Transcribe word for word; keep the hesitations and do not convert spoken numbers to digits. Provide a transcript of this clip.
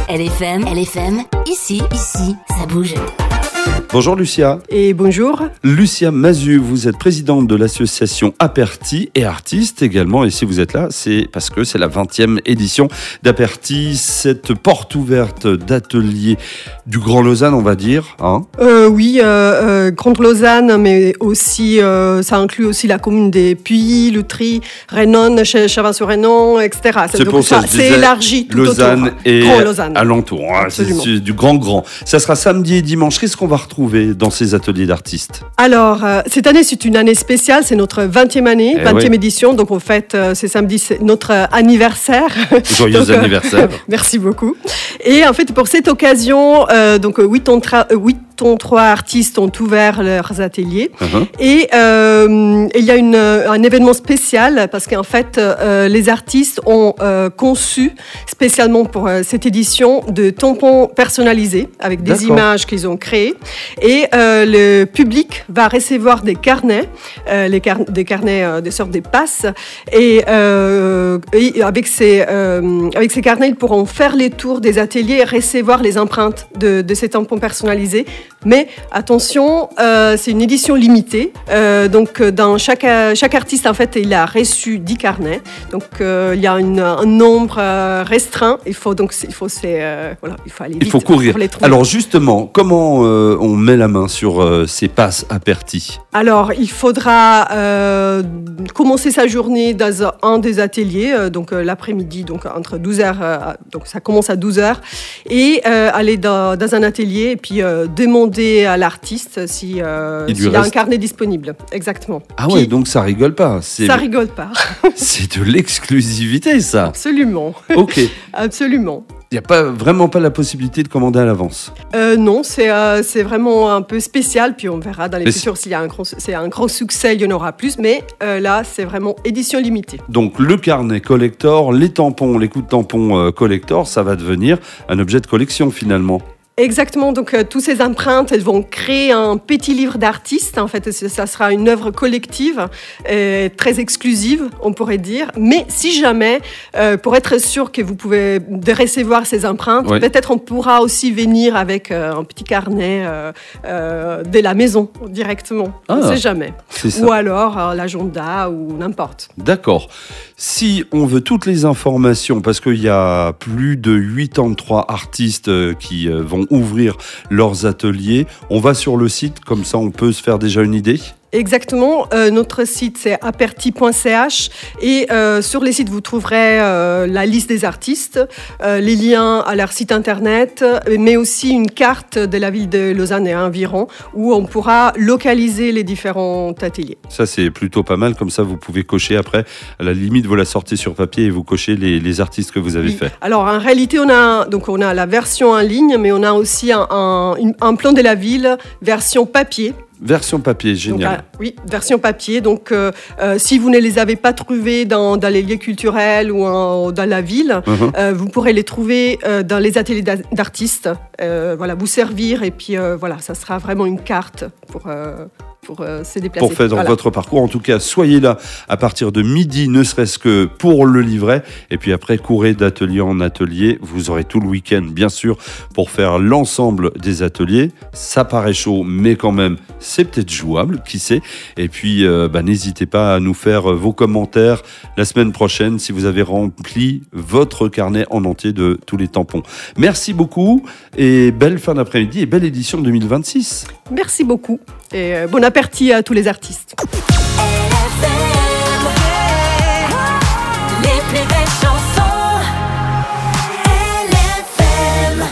L F M, L F M, ici, ici, ça bouge. Bonjour Lucia. Et bonjour. Lucia Mazu, vous êtes présidente de l'association Aperti et artiste également. Et si vous êtes là, c'est parce que c'est la vingtième édition d'Aperti, cette porte ouverte d'ateliers du Grand Lausanne, on va dire. Hein euh, oui, euh, euh, Grande Lausanne, mais aussi, euh, ça inclut aussi la commune des Puys, Lutry, Rhénane, Chavin-sur-Rhénan, et cetera. C'est Donc pour ça, ça je c'est disais élargi tout Lausanne autour. et Grand Lausanne. alentour. Hein, c'est, c'est du grand grand. Ça sera samedi et dimanche. Qu'est-ce qu'on va retrouver dans ces ateliers d'artistes? Alors, euh, cette année, c'est une année spéciale. C'est notre vingtième année, Eh vingtième oui. édition. Donc, en fait, euh, c'est samedi, c'est notre euh, anniversaire. Joyeux Donc, euh, anniversaire. Merci beaucoup. Et en fait, pour cette occasion, euh, donc huit trois artistes ont ouvert leurs ateliers. Uh-huh. Et euh, il y a une, un événement spécial parce qu'en fait, euh, les artistes ont euh, conçu spécialement pour euh, cette édition de tampons personnalisés avec des D'accord. images qu'ils ont créées. Et euh, le public va recevoir des carnets, euh, les car- des carnets, euh, des sortes de passes. Et, euh, et avec, ces, euh, avec ces carnets, ils pourront faire les tours des ateliers et recevoir les empreintes de, de ces tampons personnalisés. Mais attention, euh, c'est une édition limitée. Euh, donc, dans chaque, chaque artiste, en fait, il a reçu dix carnets. Donc, euh, il y a une, un nombre euh, restreint. Il faut donc, il faut, c'est, euh, voilà, il faut aller vite. Il faut courir. Pour les trouver. Alors justement, comment euh, on met la main sur euh, ces passes Aperti? Alors, il faudra euh, commencer sa journée dans un des ateliers, euh, donc euh, l'après-midi, donc entre douze heures, euh, donc ça commence à douze heures, et euh, aller dans, dans un atelier et puis euh, demander à l'artiste si, euh, Il lui s'il y a reste- un carnet disponible. Exactement. Ah Puis, ouais, donc ça rigole pas. C'est, ça rigole pas. c'est de l'exclusivité ça. Absolument. Ok. Il Absolument. n'y a pas, vraiment pas la possibilité de commander à l'avance. Euh, non, c'est, euh, c'est vraiment un peu spécial, puis on verra dans les Mais futurs s'il y a un grand, c'est un grand succès, il y en aura plus, mais euh, là, c'est vraiment édition limitée. Donc le carnet collector, les tampons, les coups de tampons euh, collector, ça va devenir un objet de collection finalement. Exactement, donc euh, toutes ces empreintes, elles vont créer un petit livre d'artiste. En fait, c- ça sera une œuvre collective, euh, très exclusive, on pourrait dire. Mais si jamais, euh, pour être sûr que vous pouvez de recevoir ces empreintes, Ouais. peut-être on pourra aussi venir avec euh, un petit carnet euh, euh, de la maison directement. On ne Ah. sait jamais. C'est ça. Ou alors euh, l'agenda ou n'importe. D'accord. Si on veut toutes les informations, parce qu'il y a plus de quatre-vingt-trois artistes euh, qui euh, vont ouvrir leurs ateliers, on va sur le site, comme ça on peut se faire déjà une idée. Exactement. Euh, notre site, c'est aperti point c h et euh, sur les sites, vous trouverez euh, la liste des artistes, euh, les liens à leur site internet, mais aussi une carte de la ville de Lausanne et environ où on pourra localiser les différents ateliers. Ça, c'est plutôt pas mal. Comme ça, vous pouvez cocher après. À la limite, vous la sortez sur papier et vous cochez les, les artistes que vous avez Oui. faits. Alors, en réalité, on a, donc, on a la version en ligne, mais on a aussi un, un, une- un plan de la ville, version papier. Version papier, Donc, génial. ah, oui, version papier. Donc, euh, euh, si vous ne les avez pas trouvés dans, dans les lieux culturels ou en- dans la ville, Mhm. euh, vous pourrez les trouver euh, dans les ateliers d'a- d'artistes. Euh, voilà, vous servir et puis euh, voilà, ça sera vraiment une carte pour, euh, pour euh, se déplacer. Pour faire Voilà. votre parcours. En tout cas, soyez là à partir de midi, ne serait-ce que pour le livret. Et puis après, courez d'atelier en atelier. Vous aurez tout le week-end, bien sûr, pour faire l'ensemble des ateliers. Ça paraît chaud, mais quand même, c'est peut-être jouable, qui sait. Et puis, euh, bah, n'hésitez pas à nous faire vos commentaires la semaine prochaine si vous avez rempli votre carnet en entier de tous les tampons. Merci beaucoup et belle fin d'après-midi et belle édition deux mille vingt-six. Merci beaucoup et euh, bon appétit à tous les artistes. L F M.